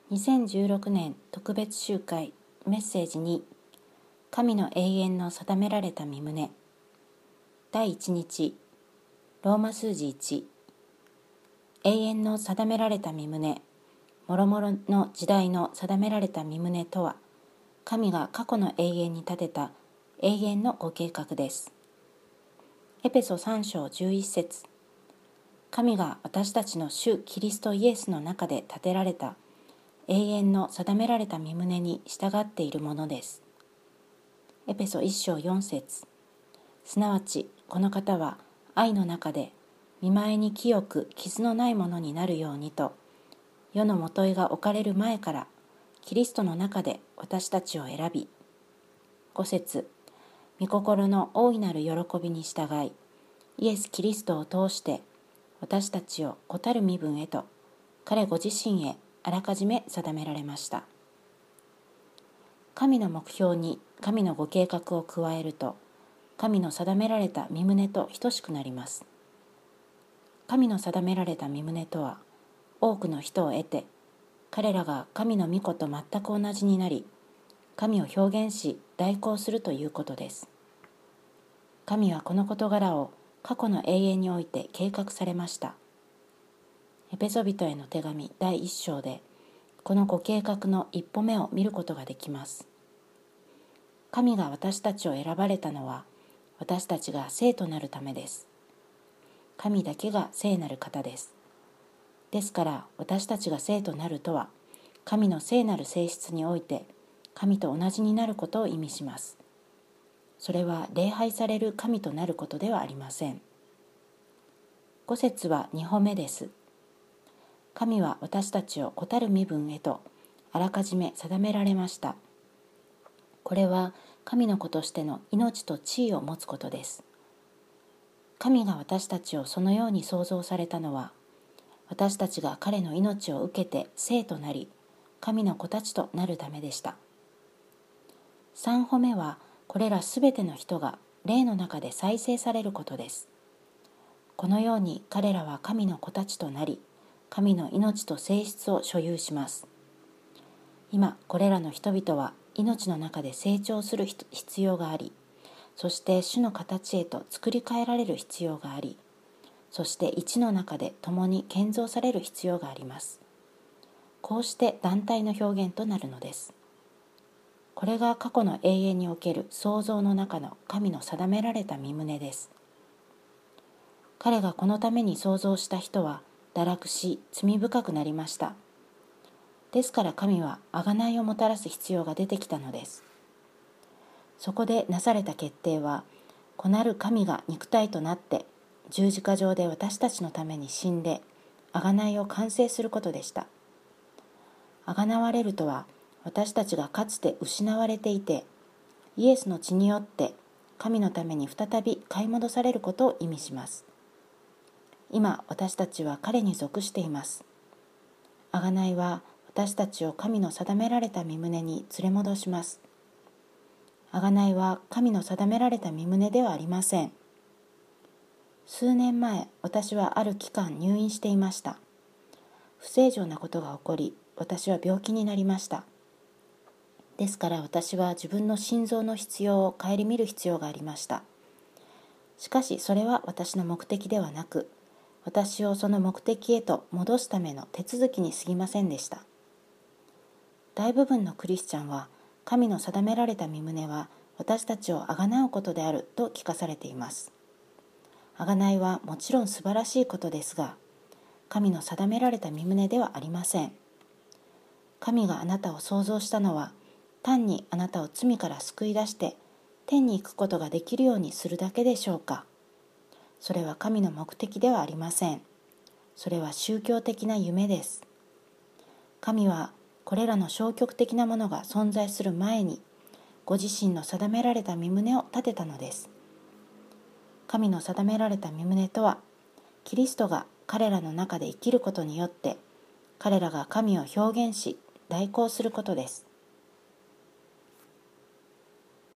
2016年特別集会メッセージ2、神の永遠の定められた御胸。第1日、ローマ数字1、永遠の定められた御胸、もろもろの時代の定められた御胸とは、神が過去の永遠に立てた永遠のご計画です。エペソ3章11節、神が私たちの主キリストイエスの中で立てられた永遠の定められた御胸に従っているものです。エペソ1章4節、すなわちこの方は愛の中で見舞いに清く傷のないものになるようにと、世のもといが置かれる前からキリストの中で私たちを選び、5節、御心の大いなる喜びに従い、イエス・キリストを通して私たちを子たる身分へと彼ご自身へあらかじめ定められました。神の目標に神のご計画を加えると、神の定められた御胸と等しくなります。神の定められた御胸とは、多くの人を得て、彼らが神の御子と全く同じになり、神を表現し代行するということです。神はこの事柄を過去の永遠において計画されました。エペソビトへの手紙第1章で、このご計画の一歩目を見ることができます。神が私たちを選ばれたのは、私たちが聖となるためです。神だけが聖なる方です。ですから私たちが聖となるとは、神の聖なる性質において神と同じになることを意味します。それは礼拝される神となることではありません。5節は2歩目です。神は私たちを子たる身分へとあらかじめ定められました。これは神の子としての命と地位を持つことです。神が私たちをそのように創造されたのは、私たちが彼の命を受けて聖となり、神の子たちとなるためでした。3歩目は、これらすべての人が霊の中で再生されることです。このように彼らは神の子たちとなり、神の命と性質を所有します。今、これらの人々は命の中で成長する必要があり、そして主の形へと作り変えられる必要があり、そして一の中で共に建造される必要があります。こうして団体の表現となるのです。これが過去の永遠における創造の中の神の定められた御胸です。彼がこのために創造した人は堕落し罪深くなりました。ですから神は贖いをもたらす必要が出てきたのです。そこでなされた決定は、子なる神が肉体となって十字架上で私たちのために死んで贖いを完成することでした。贖われるとは、私たちがかつて失われていて、イエスの血によって神のために再び買い戻されることを意味します。今私たちは彼に属しています。贖いは私たちを神の定められた御胸に連れ戻します。贖いは神の定められた御胸ではありません。数年前、私はある期間入院していました。不正常なことが起こり、私は病気になりました。ですから私は自分の心臓の必要を顧みる必要がありました。しかしそれは私の目的ではなく、私をその目的へと戻すための手続きに過ぎませんでした。大部分のクリスチャンは、神の定められた御胸は私たちをあがなうことであると聞かされています。あがないはもちろん素晴らしいことですが、神の定められた御胸ではありません。神があなたを創造したのは、単にあなたを罪から救い出して天に行くことができるようにするだけでしょうか。それは神の目的ではありません。それは宗教的な夢です。神はこれらの消極的なものが存在する前に、ご自身の定められた御胸を立てたのです。神の定められた御胸とは、キリストが彼らの中で生きることによって、彼らが神を表現し代行することです。